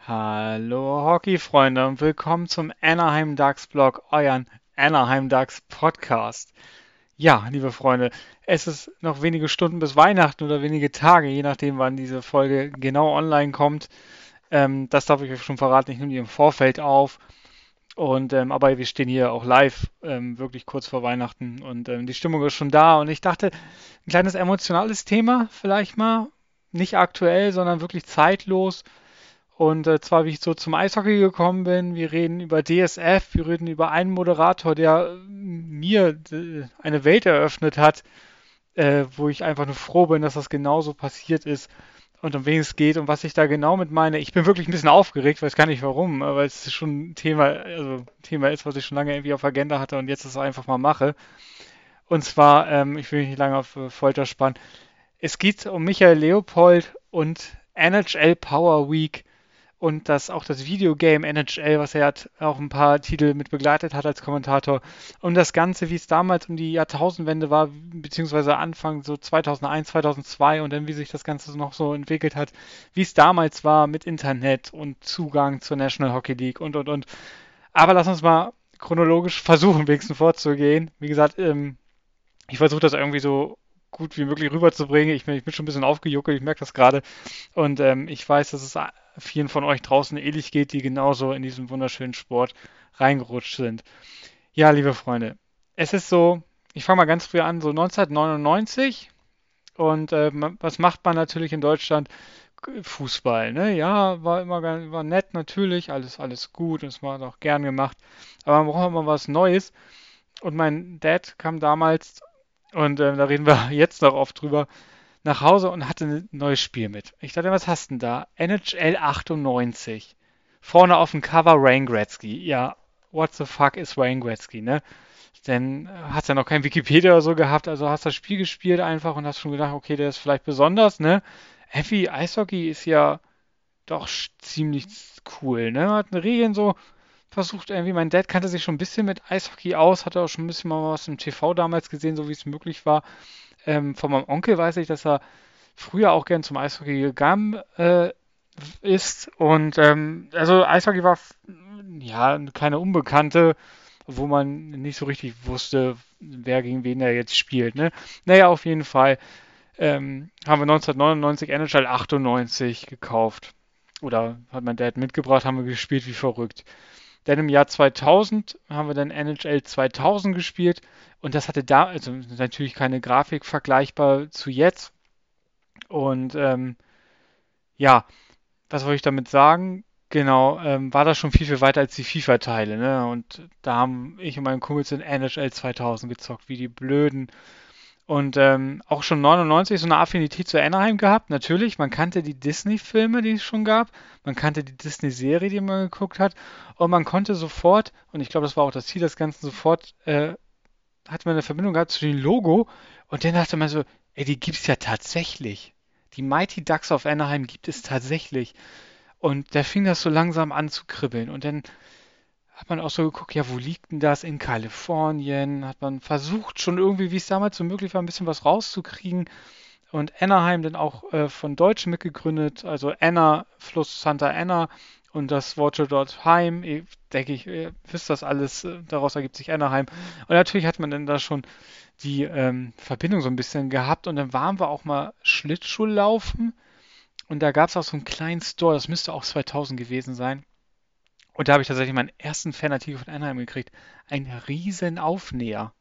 Hallo Hockey-Freunde und willkommen zum Anaheim Ducks Blog, euren Anaheim Ducks Podcast. Ja, liebe Freunde, es ist noch wenige Stunden bis Weihnachten oder wenige Tage, je nachdem, wann diese Folge genau online kommt. Das darf ich euch schon verraten, ich nehme die im Vorfeld auf. Aber wir stehen hier auch live, wirklich kurz vor Weihnachten und die Stimmung ist schon da. Und ich dachte, ein kleines emotionales Thema vielleicht mal, nicht aktuell, sondern wirklich zeitlos. Und zwar, wie ich so zum Eishockey gekommen bin. Wir reden über DSF, wir reden über einen Moderator, der mir eine Welt eröffnet hat, wo ich einfach nur froh bin, dass das genauso passiert ist und um wen es geht und was ich da genau mit meine. Ich bin wirklich ein bisschen aufgeregt, weiß gar nicht warum, aber es ist schon ein Thema, also ein Thema ist, was ich schon lange irgendwie auf Agenda hatte und jetzt es einfach mal mache. Und zwar, ich will mich nicht lange auf Folter spannen. Es geht um Michael Leopold und NHL Power Week und das Videogame NHL, was er hat, auch ein paar Titel mit begleitet hat als Kommentator. Und das Ganze, wie es damals um die Jahrtausendwende war, beziehungsweise Anfang so 2001, 2002 und dann wie sich das Ganze noch so entwickelt hat, wie es damals war mit Internet und Zugang zur National Hockey League und. Aber lass uns mal chronologisch versuchen, wenigstens vorzugehen. Wie gesagt, ich versuche das irgendwie so gut wie möglich rüberzubringen. Ich bin schon ein bisschen aufgejuckelt, ich merke das gerade. Und ich weiß, dass es vielen von euch draußen ähnlich geht, die genauso in diesen wunderschönen Sport reingerutscht sind. Ja, liebe Freunde, es ist so, ich fange mal ganz früh an, so 1999. Und was macht man natürlich in Deutschland? Fußball, ne? Ja, war nett natürlich, alles gut, es war auch gern gemacht. Aber man braucht immer was Neues. Und mein Dad kam damals, und da reden wir jetzt noch oft drüber, nach Hause und hatte ein neues Spiel mit. Ich dachte, was hast du denn da? NHL 98. Vorne auf dem Cover Wayne Gretzky. Ja, what the fuck ist Wayne Gretzky, ne? Denn hast ja noch kein Wikipedia oder so gehabt, also hast das Spiel gespielt einfach und hast schon gedacht, okay, der ist vielleicht besonders, ne? Heavy Eishockey ist ja doch ziemlich cool, ne? Hat eine Regeln so versucht irgendwie, mein Dad kannte sich schon ein bisschen mit Eishockey aus, hatte auch schon ein bisschen mal was im TV damals gesehen, so wie es möglich war. Von meinem Onkel weiß ich, dass er früher auch gern zum Eishockey gegangen ist. Und also Eishockey war ja keine Unbekannte, wo man nicht so richtig wusste, wer gegen wen er jetzt spielt. Ne? Naja, auf jeden Fall haben wir 1999 NHL 98 gekauft. Oder hat mein Dad mitgebracht, haben wir gespielt wie verrückt. Dann im Jahr 2000 haben wir dann NHL 2000 gespielt und das hatte da, also natürlich keine Grafik vergleichbar zu jetzt. Und ja, was wollte ich damit sagen? Genau, war das schon viel, viel weiter als die FIFA-Teile, ne? Und da haben ich und mein Kumpels in NHL 2000 gezockt, wie die Blöden. Und auch schon 99 so eine Affinität zu Anaheim gehabt. Natürlich, man kannte die Disney-Filme, die es schon gab. Man kannte die Disney-Serie, die man geguckt hat. Und man konnte sofort, und ich glaube, das war auch das Ziel des Ganzen, sofort hat man eine Verbindung gehabt zu dem Logo. Und dann dachte man so, ey, die gibt's ja tatsächlich. Die Mighty Ducks of Anaheim gibt es tatsächlich. Und da fing das so langsam an zu kribbeln. Und dann hat man auch so geguckt, ja, wo liegt denn das? In Kalifornien. Hat man versucht, schon irgendwie, wie es damals so möglich war, ein bisschen was rauszukriegen. Und Anaheim dann auch von Deutschen mitgegründet. Also Anna, Fluss Santa Ana und das Wort dort Heim. Ich denke, ihr wisst das alles. Daraus ergibt sich Anaheim. Und natürlich hat man dann da schon die Verbindung so ein bisschen gehabt. Und dann waren wir auch mal Schlittschuhlaufen. Und da gab es auch so einen kleinen Store. Das müsste auch 2000 gewesen sein. Und da habe ich tatsächlich meinen ersten Fanartikel von Anaheim gekriegt. Ein riesen Aufnäher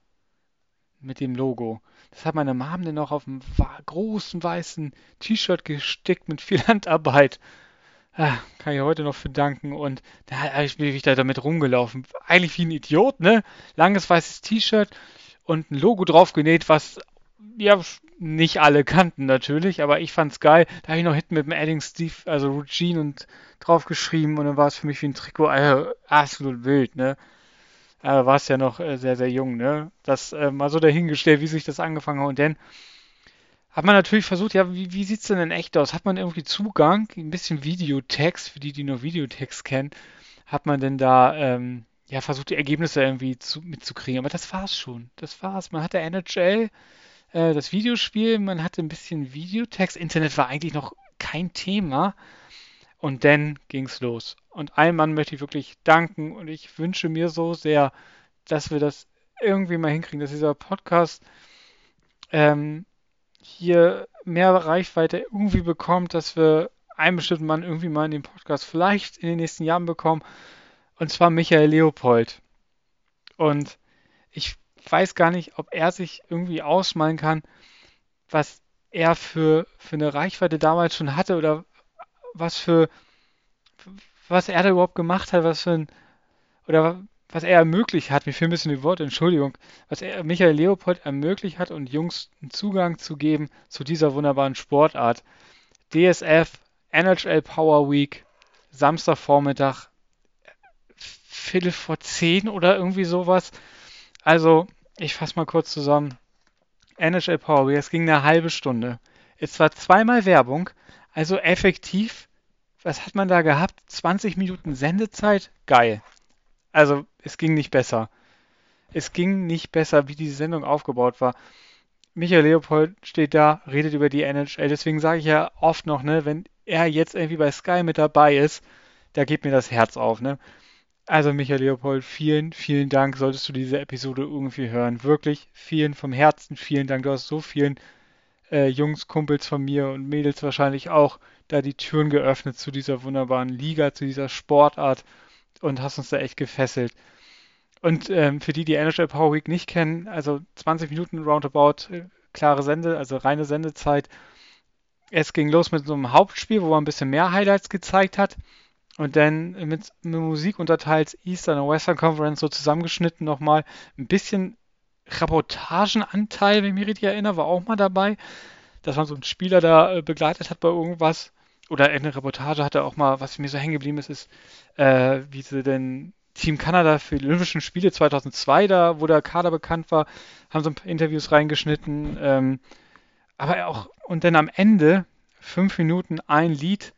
mit dem Logo. Das hat meine Mom dann noch auf einem großen weißen T-Shirt gestickt mit viel Handarbeit. Kann ich heute noch für danken. Und bin ich da damit rumgelaufen. Eigentlich wie ein Idiot, ne? Langes weißes T-Shirt und ein Logo drauf genäht, was ja nicht alle kannten natürlich, aber ich fand's geil. Da habe ich noch hinten mit dem Adding Steve, also Eugene und drauf geschrieben und dann war es für mich wie ein Trikot. Absolut wild, ne? Da war es ja noch sehr, sehr jung, ne? Das mal so dahingestellt, wie sich das angefangen hat. Und dann hat man natürlich versucht, ja, wie sieht's denn in echt aus? Hat man irgendwie Zugang, ein bisschen Videotext, für die, die nur Videotext kennen, hat man denn da ja versucht, die Ergebnisse irgendwie mitzukriegen. Aber das war's schon. Das war's. Man hatte NHL, das Videospiel, man hatte ein bisschen Videotext. Internet war eigentlich noch kein Thema. Und dann ging's los. Und einem Mann möchte ich wirklich danken und ich wünsche mir so sehr, dass wir das irgendwie mal hinkriegen, dass dieser Podcast ähm, hier mehr Reichweite irgendwie bekommt, dass wir einen bestimmten Mann irgendwie mal in den Podcast vielleicht in den nächsten Jahren bekommen, und zwar Michael Leopold. Und ich weiß gar nicht, ob er sich irgendwie ausmalen kann, was er für eine Reichweite damals schon hatte oder was für, was er da überhaupt gemacht hat, was für ein, oder was er ermöglicht hat, mir fehlen ein bisschen die Worte, Entschuldigung, was er, Michael Leopold ermöglicht hat und Jungs einen Zugang zu geben zu dieser wunderbaren Sportart. DSF, NHL Power Week, Samstagvormittag, Viertel vor 10 oder irgendwie sowas. Also, ich fasse mal kurz zusammen. NHL Power Week, es ging eine halbe Stunde. Es war zweimal Werbung, also effektiv, was hat man da gehabt? 20 Minuten Sendezeit? Geil. Also, es ging nicht besser. Es ging nicht besser, wie diese Sendung aufgebaut war. Michael Leopold steht da, redet über die NHL. Deswegen sage ich ja oft noch, ne, wenn er jetzt irgendwie bei Sky mit dabei ist, da geht mir das Herz auf, ne? Also Michael Leopold, vielen, vielen Dank, solltest du diese Episode irgendwie hören. Wirklich, vielen vom Herzen, vielen Dank. Du hast so vielen Jungs, Kumpels von mir und Mädels wahrscheinlich auch da die Türen geöffnet zu dieser wunderbaren Liga, zu dieser Sportart und hast uns da echt gefesselt. Und für die NHL Power Week nicht kennen, also 20 Minuten roundabout, klare also reine Sendezeit. Es ging los mit so einem Hauptspiel, wo man ein bisschen mehr Highlights gezeigt hat. Und dann mit Musik unterteilt, Eastern und Western Conference so zusammengeschnitten nochmal. Ein bisschen Reportagenanteil, wenn ich mich richtig erinnere, war auch mal dabei, dass man so einen Spieler da begleitet hat bei irgendwas. Oder eine Reportage hatte auch mal, was mir so hängen geblieben ist, wie sie denn Team Kanada für die Olympischen Spiele 2002, da wo der Kader bekannt war, haben so ein paar Interviews reingeschnitten. Aber auch, und dann am Ende 5 Minuten ein Lied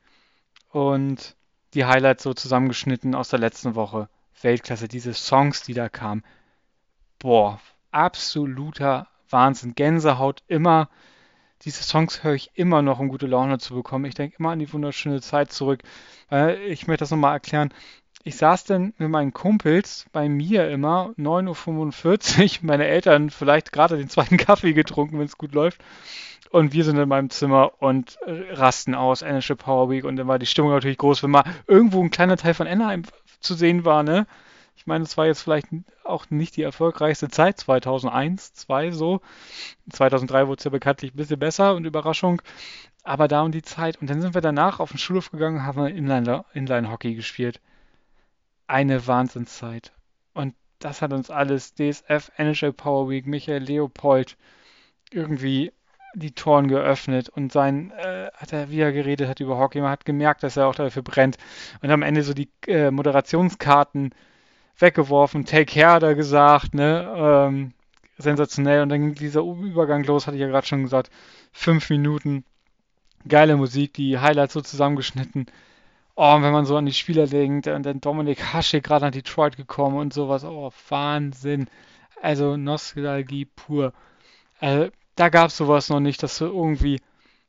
und die Highlights so zusammengeschnitten aus der letzten Woche. Weltklasse, diese Songs, die da kamen. Boah, absoluter Wahnsinn. Gänsehaut immer. Diese Songs höre ich immer noch, um gute Laune zu bekommen. Ich denke immer an die wunderschöne Zeit zurück. Ich möchte das nochmal erklären. Ich saß dann mit meinen Kumpels bei mir immer, 9:45 Uhr, meine Eltern vielleicht gerade den zweiten Kaffee getrunken, wenn es gut läuft. Und wir sind in meinem Zimmer und rasten aus, NHL Power Week. Und dann war die Stimmung natürlich groß, wenn mal irgendwo ein kleiner Teil von Anaheim zu sehen war, ne? Ich meine, es war jetzt vielleicht auch nicht die erfolgreichste Zeit, 2001, 2002 so. 2003 wurde es ja bekanntlich ein bisschen besser und Überraschung. Aber da um die Zeit. Und dann sind wir danach auf den Schulhof gegangen, haben wir Inline-Hockey gespielt. Eine Wahnsinnszeit. Und das hat uns alles, DSF, NHL Power Week, Michael Leopold, irgendwie die Toren geöffnet und hat er, wie er geredet hat über Hockey, man hat gemerkt, dass er auch dafür brennt und am Ende so die Moderationskarten weggeworfen, Take Care hat er gesagt, ne, sensationell und dann ging dieser Übergang los, hatte ich ja gerade schon gesagt, 5 Minuten, geile Musik, die Highlights so zusammengeschnitten. Oh, und wenn man so an die Spieler denkt, und dann Dominik Hasek gerade nach Detroit gekommen und sowas, oh, Wahnsinn. Also Nostalgie pur. Da gab es sowas noch nicht, dass du irgendwie,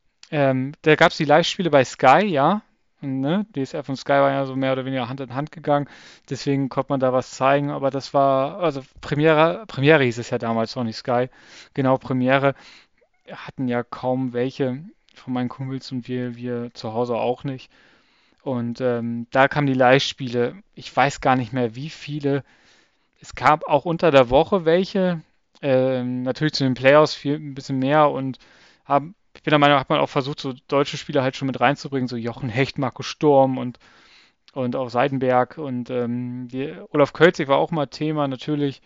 da gab es die Live-Spiele bei Sky, ja, ne? DSF und Sky waren ja so mehr oder weniger Hand in Hand gegangen, deswegen konnte man da was zeigen, aber das war, also Premiere hieß es ja damals noch nicht Sky, genau, Premiere hatten ja kaum welche von meinen Kumpels und wir zu Hause auch nicht. Und da kamen die Live-Spiele, ich weiß gar nicht mehr wie viele, es gab auch unter der Woche welche, natürlich zu den Playoffs viel, ein bisschen mehr und ich bin der Meinung, hat man auch versucht, so deutsche Spieler halt schon mit reinzubringen, so Jochen Hecht, Marco Sturm und auch Seidenberg und Olaf Kölzig war auch mal Thema, natürlich.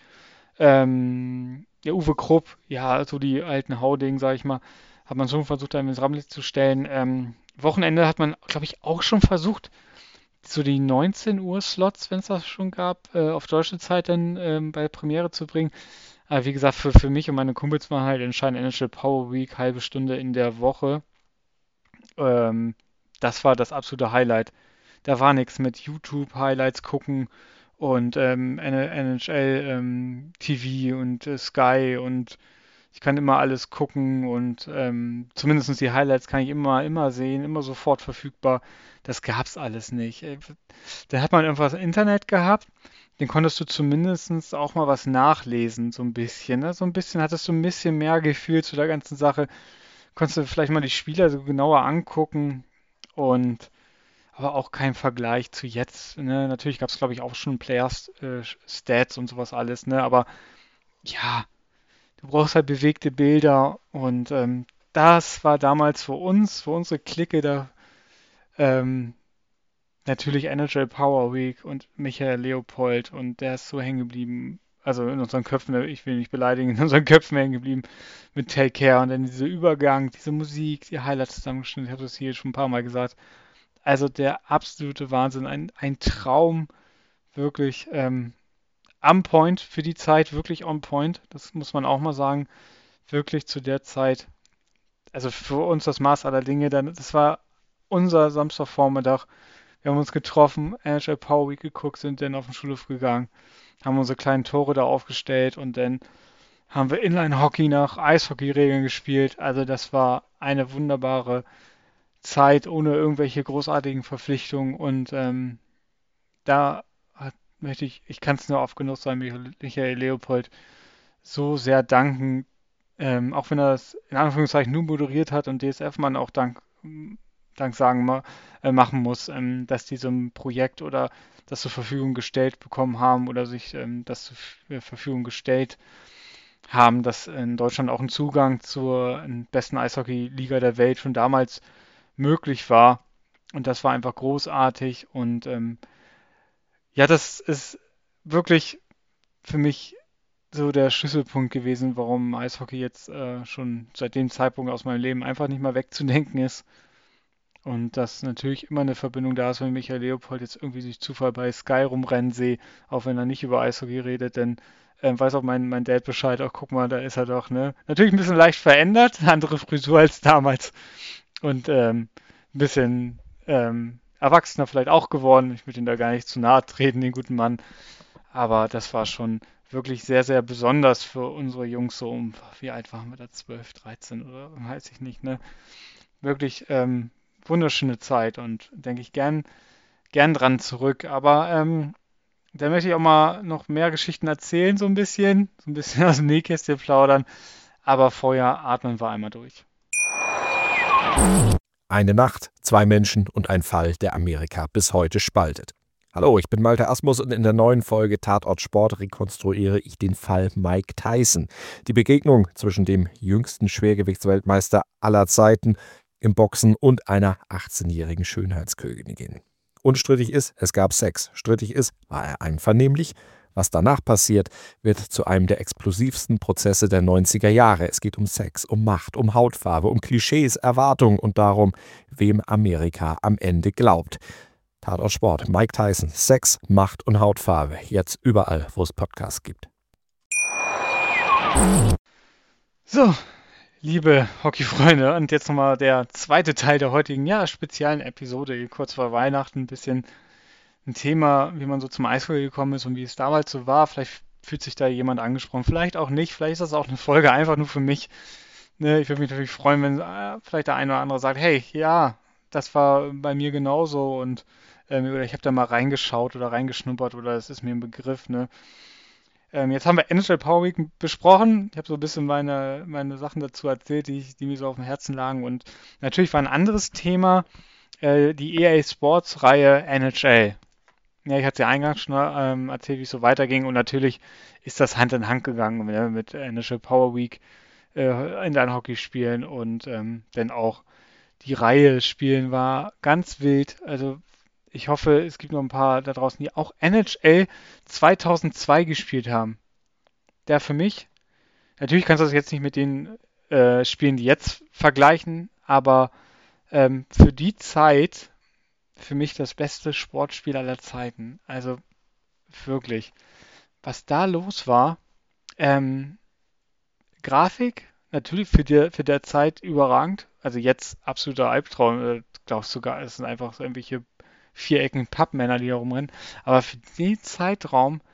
Der Uwe Krupp, ja, so die alten Hauding, sag ich mal, hat man schon versucht, da ins Rampenlicht zu stellen. Wochenende hat man, glaube ich, auch schon versucht, so die 19 Uhr Slots, wenn es das schon gab, auf deutsche Zeit dann bei der Premiere zu bringen. Aber wie gesagt, für mich und meine Kumpels war halt entscheidend NHL Power Week, halbe Stunde in der Woche. Ähm, Das war das absolute Highlight. Da war nichts mit YouTube Highlights gucken und NHL TV und Sky und Ich kann immer alles gucken und zumindest die Highlights kann ich immer sehen, immer sofort verfügbar. Das gab's alles nicht. Da hat man irgendwas im Internet gehabt, den konntest du zumindest auch mal was nachlesen, so ein bisschen. Ne? So ein bisschen hattest du ein bisschen mehr Gefühl zu der ganzen Sache. Konntest du vielleicht mal die Spieler so genauer angucken und aber auch kein Vergleich zu jetzt. Ne? Natürlich gab es, glaube ich, auch schon Players Stats und sowas alles, ne? Aber ja, du brauchst halt bewegte Bilder und das war damals für unsere Clique da ähm, natürlich NHL Power Week und Michael Leopold und der ist so hängen geblieben. Also in unseren Köpfen, ich will nicht beleidigen, in unseren Köpfen hängen geblieben mit Take Care und dann dieser Übergang, diese Musik, die Highlights zusammengeschnitten, ich habe das hier schon ein paar Mal gesagt. Also der absolute Wahnsinn, ein Traum, wirklich on point für die Zeit, wirklich on point, das muss man auch mal sagen, wirklich zu der Zeit, also für uns das Maß aller Dinge, dann, das war unser Samstagvormittag, wir haben uns getroffen, NHL Power Week geguckt, sind dann auf den Schulhof gegangen, haben unsere kleinen Tore da aufgestellt und dann haben wir Inline-Hockey nach Eishockey-Regeln gespielt, also das war eine wunderbare Zeit ohne irgendwelche großartigen Verpflichtungen und da ich kann es nur oft genug sagen, Michael Leopold so sehr danken, auch wenn er es in Anführungszeichen nur moderiert hat und DSF-Mann auch Dank sagen machen muss, dass die so ein Projekt oder das zur Verfügung gestellt bekommen haben oder sich das zur Verfügung gestellt haben, dass in Deutschland auch ein Zugang zur besten Eishockey-Liga der Welt schon damals möglich war. Und das war einfach großartig und ja, das ist wirklich für mich so der Schlüsselpunkt gewesen, warum Eishockey jetzt schon seit dem Zeitpunkt aus meinem Leben einfach nicht mehr wegzudenken ist. Und dass natürlich immer eine Verbindung da ist, wenn Michael Leopold jetzt irgendwie durch Zufall bei Sky rumrennen sehe, auch wenn er nicht über Eishockey redet, denn weiß auch mein Dad Bescheid, auch guck mal, da ist er doch, ne? Natürlich ein bisschen leicht verändert, andere Frisur als damals und ein bisschen erwachsener vielleicht auch geworden. Ich will ihm da gar nicht zu nahe treten, den guten Mann. Aber das war schon wirklich sehr, sehr besonders für unsere Jungs so wie alt waren wir da? 12, 13 oder weiß ich nicht, ne? Wirklich wunderschöne Zeit und denke ich gern dran zurück. Aber da möchte ich auch mal noch mehr Geschichten erzählen, so ein bisschen aus dem Nähkästchen plaudern. Aber vorher atmen wir einmal durch. Eine Nacht, zwei Menschen und ein Fall, der Amerika bis heute spaltet. Hallo, ich bin Malte Asmus und in der neuen Folge Tatort Sport rekonstruiere ich den Fall Mike Tyson. Die Begegnung zwischen dem jüngsten Schwergewichtsweltmeister aller Zeiten im Boxen und einer 18-jährigen Schönheitskönigin. Unstrittig ist, es gab Sex. Strittig ist, war er einvernehmlich? Was danach passiert, wird zu einem der explosivsten Prozesse der 90er Jahre. Es geht um Sex, um Macht, um Hautfarbe, um Klischees, Erwartungen und darum, wem Amerika am Ende glaubt. Tatort Sport, Mike Tyson, Sex, Macht und Hautfarbe. Jetzt überall, wo es Podcasts gibt. So, liebe Hockeyfreunde, und jetzt nochmal der zweite Teil der heutigen, ja, speziellen Episode, kurz vor Weihnachten, ein bisschen ein Thema, wie man so zum Eishockey gekommen ist und wie es damals so war. Vielleicht fühlt sich da jemand angesprochen, vielleicht auch nicht, vielleicht ist das auch eine Folge einfach nur für mich. Ne, ich würde mich natürlich freuen, wenn vielleicht der eine oder andere sagt, hey, ja, das war bei mir genauso und oder ich habe da mal reingeschaut oder reingeschnuppert oder es ist mir ein Begriff, ne? Jetzt haben wir NHL Power Week besprochen. Ich habe so ein bisschen meine Sachen dazu erzählt, die mir so auf dem Herzen lagen. Und natürlich war ein anderes Thema die EA Sports Reihe NHL. Ja, ich hatte ja eingangs schon erzählt, wie es so weiterging. Und natürlich ist das Hand in Hand gegangen, ne, mit NHL Power Week in den Hockeyspielen und dann auch die Reihe spielen war ganz wild. Also ich hoffe, es gibt noch ein paar da draußen, die auch NHL 2002 gespielt haben. Der für mich, natürlich kannst du das jetzt nicht mit den Spielen, die jetzt vergleichen, aber für die Zeit für mich das beste Sportspiel aller Zeiten. Also wirklich, was da los war, ähm, Grafik natürlich für der Zeit überragend. Also jetzt absoluter Albtraum. Glaubst sogar, es sind einfach so irgendwelche viereckigen Pappmänner, die da rumrennen. Aber für den Zeitraum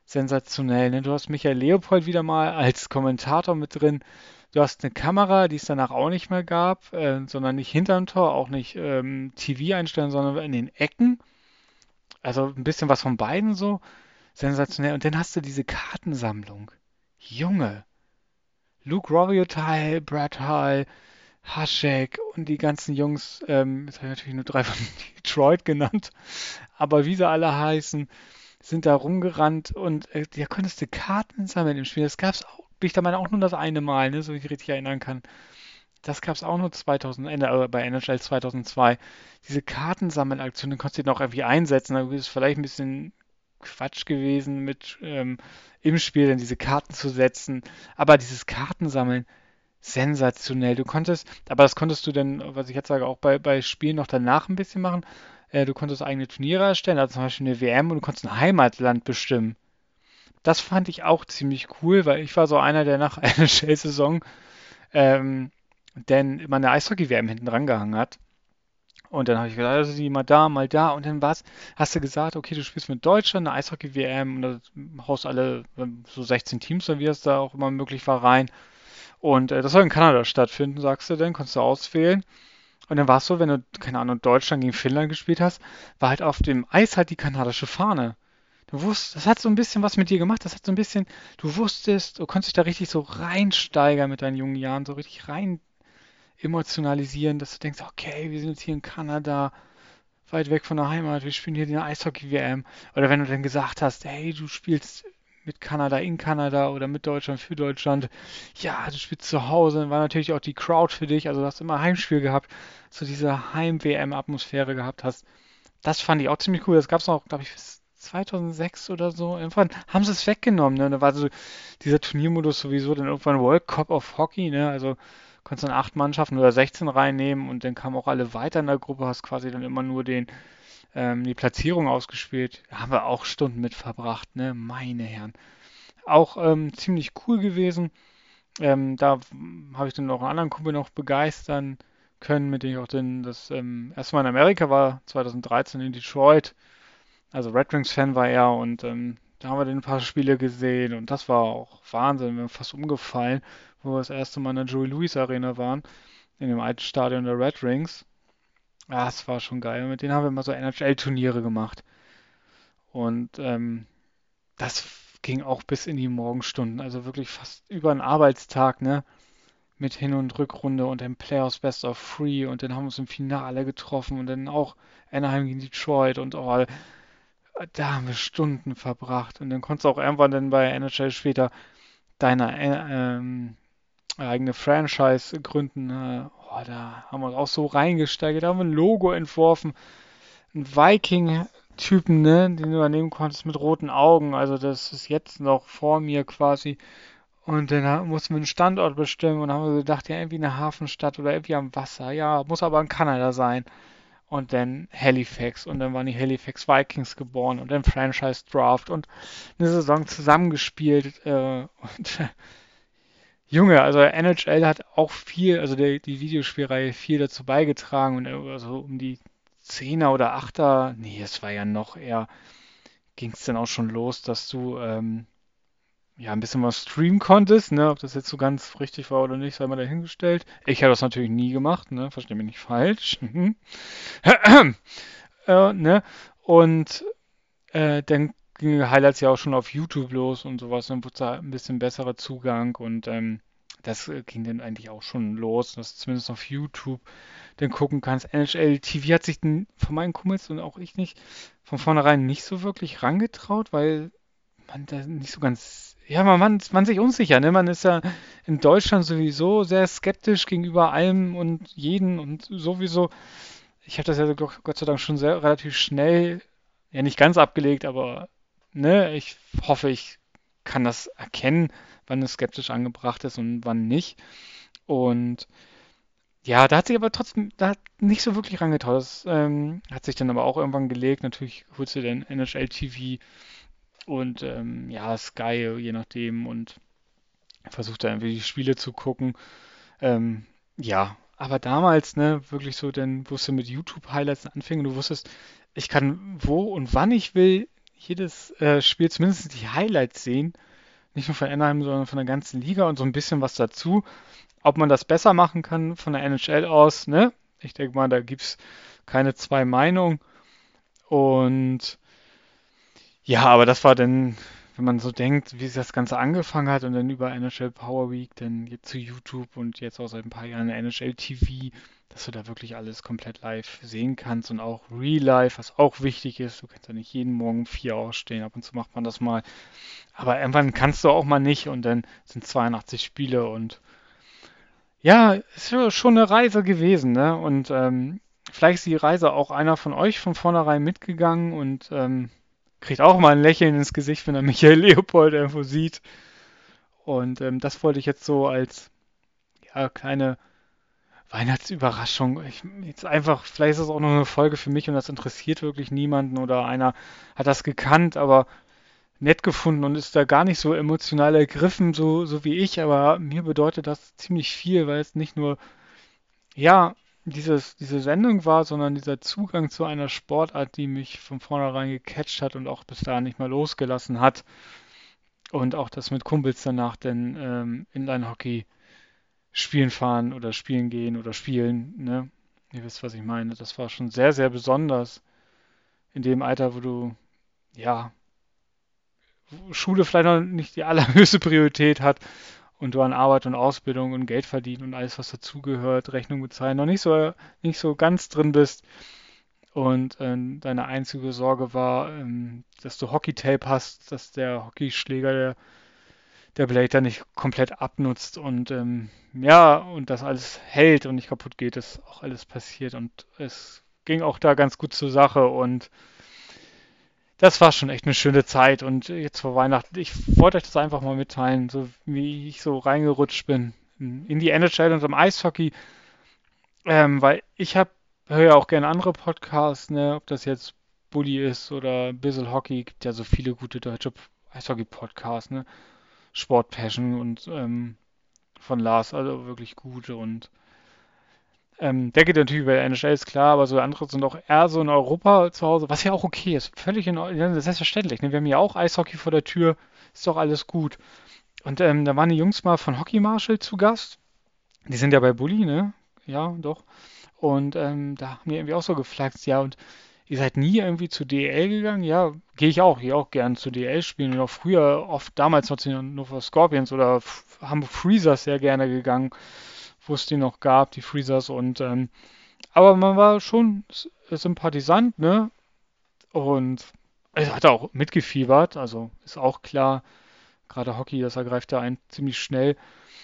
sensationell, ne? Du hast Michael Leopold wieder mal als Kommentator mit drin. Du hast eine Kamera, die es danach auch nicht mehr gab, sondern nicht hinterm Tor, auch nicht TV einstellen, sondern in den Ecken. Also ein bisschen was von beiden so. Sensationell. Und dann hast du diese Kartensammlung. Junge. Luke Robitaille, Brad Hall, Hašek und die ganzen Jungs, jetzt habe ich natürlich nur drei von Detroit genannt, aber wie sie alle heißen, sind da rumgerannt und da konntest du Karten sammeln im Spiel. Das gab's auch, bin ich der Meinung, auch nur das eine Mal, ne, so wie ich richtig erinnern kann. Das gab's auch nur 2000, bei NHL 2002. Diese Kartensammelaktion, dann konntest du die noch irgendwie einsetzen. Da ist es vielleicht ein bisschen Quatsch gewesen, mit im Spiel dann diese Karten zu setzen. Aber dieses Kartensammeln, sensationell. Du konntest, aber das konntest du dann, was ich jetzt sage, auch bei Spielen noch danach ein bisschen machen. Du konntest eigene Turniere erstellen, also zum Beispiel eine WM und du konntest ein Heimatland bestimmen. Das fand ich auch ziemlich cool, weil ich war so einer, der nach einer Shell-Saison dann immer eine Eishockey-WM hinten dran gehangen hat. Und dann habe ich gesagt, also die mal da. Und dann hast du gesagt, okay, du spielst mit Deutschland eine Eishockey-WM und da haust alle so 16 Teams, oder wie es da auch immer möglich war, rein. Und das soll in Kanada stattfinden, sagst du dann, konntest du auswählen. Und dann war es so, wenn du, keine Ahnung, Deutschland gegen Finnland gespielt hast, war halt auf dem Eis halt die kanadische Fahne. Du wusstest, das hat so ein bisschen was mit dir gemacht, das hat so ein bisschen, du wusstest, du konntest dich da richtig so reinsteigern mit deinen jungen Jahren, so richtig rein emotionalisieren, dass du denkst, okay, wir sind jetzt hier in Kanada, weit weg von der Heimat, wir spielen hier die Eishockey-WM. Oder wenn du dann gesagt hast, hey, du spielst mit Kanada in Kanada oder mit Deutschland für Deutschland, ja, du spielst zu Hause, dann war natürlich auch die Crowd für dich, also du hast immer Heimspiel gehabt, so diese Heim-WM-Atmosphäre gehabt hast. Das fand ich auch ziemlich cool. Das gab es noch, glaube ich, bis 2006 oder so. Irgendwann haben sie es weggenommen, ne? Da war so dieser Turniermodus sowieso dann irgendwann World Cup of Hockey, ne? Also konntest dann 8 Mannschaften oder 16 reinnehmen und dann kamen auch alle weiter in der Gruppe, hast quasi dann immer nur die Platzierung ausgespielt. Da haben wir auch Stunden mit verbracht, ne? Meine Herren. Auch ziemlich cool gewesen. Da habe ich dann noch einen anderen Kumpel noch begeistern können, mit dem ich auch das erste Mal in Amerika war, 2013 in Detroit. Also Red Wings-Fan war er und da haben wir dann ein paar Spiele gesehen und das war auch Wahnsinn. Wir sind fast umgefallen, wo wir das erste Mal in der Joey Louis Arena waren, in dem alten Stadion der Red Wings. Ah, das war schon geil. Mit denen haben wir immer so NHL-Turniere gemacht. Und das ging auch bis in die Morgenstunden, also wirklich fast über einen Arbeitstag, ne? Mit Hin- und Rückrunde und dann Playoffs Best of Three und dann haben wir uns im Finale getroffen und dann auch Anaheim gegen Detroit und oh, da haben wir Stunden verbracht und dann konntest du auch irgendwann dann bei NHL später deine eigene Franchise gründen. Oh, da haben wir uns auch so reingesteigert, da haben wir ein Logo entworfen, einen Viking-Typen, ne, den du da nehmen konntest mit roten Augen, also das ist jetzt noch vor mir quasi. Und dann mussten wir einen Standort bestimmen und haben wir gedacht, ja, irgendwie eine Hafenstadt oder irgendwie am Wasser. Ja, muss aber in Kanada sein. Und dann Halifax. Und dann waren die Halifax Vikings geboren und dann Franchise Draft und eine Saison zusammengespielt. Und Junge, also NHL hat auch viel, also die Videospielreihe viel dazu beigetragen. Und also um die Zehner oder Achter, nee, es war ja noch eher, ging es dann auch schon los, dass du ja, ein bisschen was streamen konntest, ne? Ob das jetzt so ganz richtig war oder nicht, sei mal dahingestellt. Ich habe das natürlich nie gemacht, ne? Versteh mich nicht falsch. Ne? Und dann ging die Highlights ja auch schon auf YouTube los und sowas. Dann wurde da ein bisschen besserer Zugang und das ging dann eigentlich auch schon los, dass du zumindest auf YouTube dann gucken kannst. NHL TV hat sich von meinen Kumpels und auch ich nicht von vornherein nicht so wirklich rangetraut, weil man da nicht so ganz, ja, man sich unsicher, ne? Man ist ja in Deutschland sowieso sehr skeptisch gegenüber allem und jeden und sowieso. Ich habe das ja Gott sei Dank schon sehr relativ schnell, ja nicht ganz abgelegt, aber ne, ich hoffe, ich kann das erkennen, wann es skeptisch angebracht ist und wann nicht. Und ja, da hat sich aber trotzdem, da hat nicht so wirklich rangetraut. Das hat sich dann aber auch irgendwann gelegt. Natürlich holst du dann NHL TV und ja, Sky, je nachdem, und versucht da irgendwie die Spiele zu gucken. Ja, aber damals, ne, wirklich so, denn wo es dann mit YouTube-Highlights anfing und du wusstest, ich kann wo und wann ich will jedes Spiel, zumindest die Highlights sehen. Nicht nur von Anaheim, sondern von der ganzen Liga und so ein bisschen was dazu. Ob man das besser machen kann von der NHL aus, ne? Ich denke mal, da gibt es keine zwei Meinungen. Und ja, aber das war dann, wenn man so denkt, wie sich das Ganze angefangen hat und dann über NHL Power Week, dann jetzt zu YouTube und jetzt auch seit ein paar Jahren NHL TV, dass du da wirklich alles komplett live sehen kannst und auch Real Life, was auch wichtig ist. Du kannst ja nicht jeden Morgen um 4 aufstehen, ab und zu macht man das mal. Aber irgendwann kannst du auch mal nicht und dann sind 82 Spiele und ja, ist ja schon eine Reise gewesen, ne? Und vielleicht ist die Reise auch einer von euch von vornherein mitgegangen und kriegt auch mal ein Lächeln ins Gesicht, wenn er Michael Leopold irgendwo sieht. Und das wollte ich jetzt so als ja, kleine Weihnachtsüberraschung. Jetzt einfach, vielleicht ist es auch noch eine Folge für mich und das interessiert wirklich niemanden oder einer hat das gekannt, aber nett gefunden und ist da gar nicht so emotional ergriffen, so wie ich, aber mir bedeutet das ziemlich viel, weil es nicht nur, ja, diese Sendung war, sondern dieser Zugang zu einer Sportart, die mich von vornherein gecatcht hat und auch bis dahin nicht mehr losgelassen hat. Und auch das mit Kumpels danach denn Inline-Hockey spielen fahren oder spielen gehen oder spielen, ne? Ihr wisst, was ich meine. Das war schon sehr, sehr besonders in dem Alter, wo du, ja, Schule vielleicht noch nicht die allerhöchste Priorität hat und du an Arbeit und Ausbildung und Geld verdienen und alles, was dazugehört, Rechnung bezahlen, noch nicht so ganz drin bist und deine einzige Sorge war, dass du Hockeytape hast, dass der Hockeyschläger der Blade da nicht komplett abnutzt und ja, und das alles hält und nicht kaputt geht, ist auch alles passiert und es ging auch da ganz gut zur Sache und das war schon echt eine schöne Zeit und jetzt vor Weihnachten, ich wollte euch das einfach mal mitteilen, so wie ich so reingerutscht bin in die NHL und im Eishockey, weil höre ja auch gerne andere Podcasts, ne, ob das jetzt Bully ist oder Bissel Hockey, gibt ja so viele gute deutsche Eishockey-Podcasts, ne, Sport Passion und von Lars, also wirklich gute und der geht natürlich über der NHL, ist klar, aber so andere sind auch eher so in Europa zu Hause, was ja auch okay ist. Völlig in Ordnung, das ist selbstverständlich. Ne? Wir haben ja auch Eishockey vor der Tür, ist doch alles gut. Und da waren die Jungs mal von Hockey Marshall zu Gast. Die sind ja bei Bully, ne? Ja, doch. Und da haben die irgendwie auch so geflaxt, ja, und ihr seid nie irgendwie zu DEL gegangen? Ja, gehe auch gern zu DEL spielen. Und auch früher, oft damals noch zu den Hannover Scorpions oder Hamburg Freezers sehr gerne gegangen, wo es die noch gab, die Freezers und aber man war schon Sympathisant, ne? Und er hat auch mitgefiebert, also ist auch klar, gerade Hockey, das ergreift ja einen ziemlich schnell.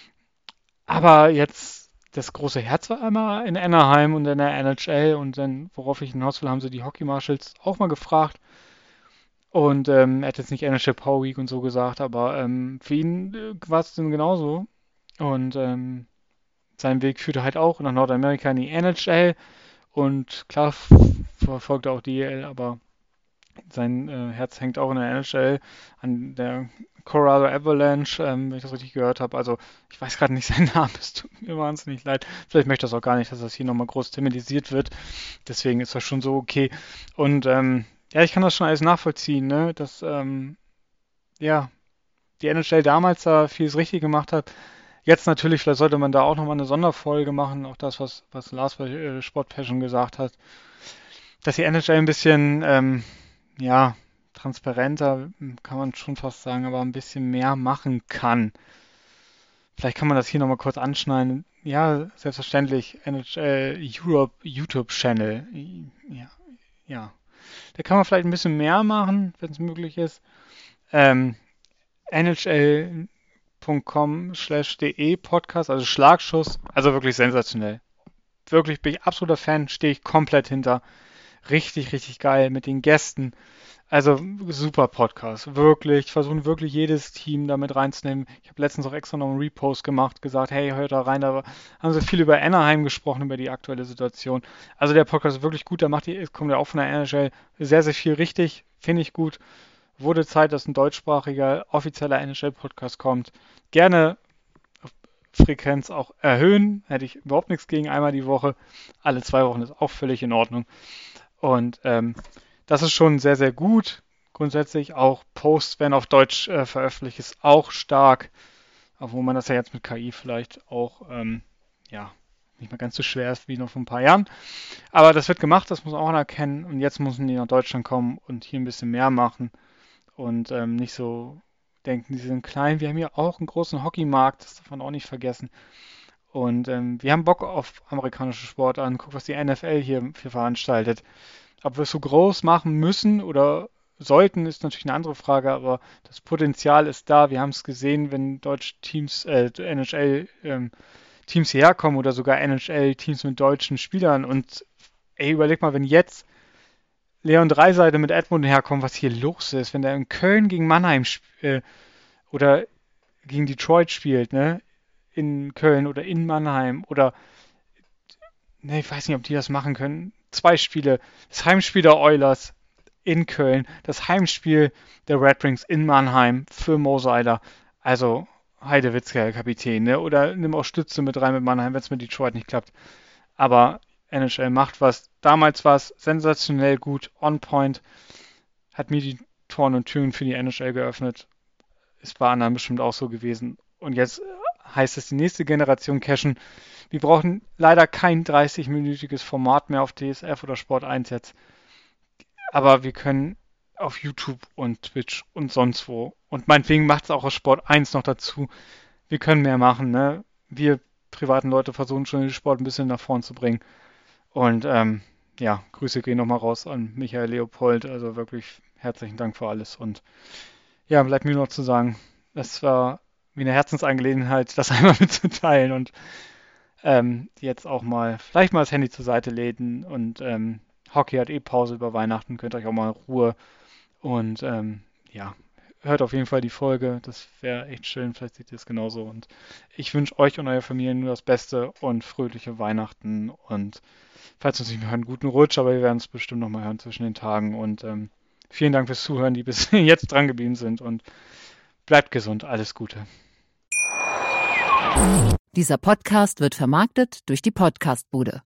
Aber jetzt das große Herz war einmal in Anaheim und in der NHL und dann, worauf ich hinaus will, haben sie die Hockey Marshals auch mal gefragt. Und er hat jetzt nicht NHL Power Week und so gesagt, aber für ihn war es dann genauso. Und sein Weg führte halt auch nach Nordamerika in die NHL und klar verfolgt er auch die EL, aber sein Herz hängt auch in der NHL an der Colorado Avalanche, wenn ich das richtig gehört habe. Also ich weiß gerade nicht seinen Namen, es tut mir wahnsinnig leid. Vielleicht möchte das auch gar nicht, dass das hier nochmal groß thematisiert wird. Deswegen ist das schon so okay. Und ja, ich kann das schon alles nachvollziehen, ne? Dass ja, die NHL damals da vieles richtig gemacht hat. Jetzt natürlich, vielleicht sollte man da auch nochmal eine Sonderfolge machen, auch das, was Lars bei Sport Passion gesagt hat, dass die NHL ein bisschen, ja, transparenter, kann man schon fast sagen, aber ein bisschen mehr machen kann. Vielleicht kann man das hier nochmal kurz anschneiden. Ja, selbstverständlich, NHL Europe YouTube-Channel. Ja, ja. Da kann man vielleicht ein bisschen mehr machen, wenn es möglich ist. NHL.com/de Podcast, also Schlagschuss, also wirklich sensationell. Wirklich bin ich absoluter Fan, stehe ich komplett hinter. Richtig, richtig geil mit den Gästen. Also super Podcast, wirklich. Ich versuche wirklich jedes Team damit reinzunehmen. Ich habe letztens auch extra noch einen Repost gemacht, gesagt, hey, hört da rein. Da haben sie viel über Anaheim gesprochen, über die aktuelle Situation. Also der Podcast ist wirklich gut, kommt ja auch von der NHL sehr, sehr viel richtig, finde ich gut. Wurde Zeit, dass ein deutschsprachiger offizieller NHL-Podcast kommt. Gerne Frequenz auch erhöhen, hätte ich überhaupt nichts gegen, einmal die Woche. Alle 2 Wochen ist auch völlig in Ordnung. Und das ist schon sehr, sehr gut. grundsätzlich. Auch Posts werden auf Deutsch veröffentlicht, ist auch stark. Obwohl man das ja jetzt mit KI vielleicht auch nicht mehr ganz so schwer ist wie noch vor ein paar Jahren. Aber das wird gemacht, das muss man auch anerkennen. Und jetzt müssen die nach Deutschland kommen und hier ein bisschen mehr machen. Und nicht so denken, die sind klein. Wir haben hier auch einen großen Hockeymarkt, das darf man auch nicht vergessen. Und wir haben Bock auf amerikanische Sportarten. Guck, was die NFL hier veranstaltet. Ob wir es so groß machen müssen oder sollten, ist natürlich eine andere Frage, aber das Potenzial ist da. Wir haben es gesehen, wenn deutsche Teams, NHL-Teams hierher kommen oder sogar NHL-Teams mit deutschen Spielern. Und ey, überleg mal, wenn jetzt Leon Draisaitl mit Edmund herkommt, was hier los ist, wenn der in Köln gegen Mannheim oder gegen Detroit spielt, ne? In Köln oder in Mannheim oder ne, ich weiß nicht, ob die das machen können. 2 Spiele. Das Heimspiel der Oilers in Köln, das Heimspiel der Red Wings in Mannheim für Mo Seider. Also Heidewitzka, Kapitän, ne? Oder nimm auch Stütze mit rein mit Mannheim, wenn es mit Detroit nicht klappt. Aber NHL macht was. Damals war es sensationell gut, on point. Hat mir die Toren und Türen für die NHL geöffnet. Ist bei anderen bestimmt auch so gewesen. Und jetzt heißt es die nächste Generation cashen. Wir brauchen leider kein 30-minütiges Format mehr auf DSF oder Sport 1 jetzt. Aber wir können auf YouTube und Twitch und sonst wo. Und meinetwegen macht es auch aus Sport 1 noch dazu. Wir können mehr machen, ne? Wir privaten Leute versuchen schon den Sport ein bisschen nach vorn zu bringen. Und Grüße gehen nochmal raus an Michael Leopold. Also wirklich herzlichen Dank für alles. Und ja, bleibt mir noch zu sagen, es war wie eine Herzensangelegenheit, das einmal mitzuteilen und jetzt auch mal, vielleicht mal das Handy zur Seite legen und Hockey hat Pause über Weihnachten, könnt euch auch mal Ruhe und hört auf jeden Fall die Folge, das wäre echt schön, vielleicht seht ihr es genauso und ich wünsche euch und eurer Familie nur das Beste und fröhliche Weihnachten und falls wir uns nicht mehr hören, einen guten Rutsch, aber wir werden es bestimmt nochmal hören zwischen den Tagen und vielen Dank fürs Zuhören, die bis jetzt dran geblieben sind und bleibt gesund, alles Gute. Dieser Podcast wird vermarktet durch die Podcastbude.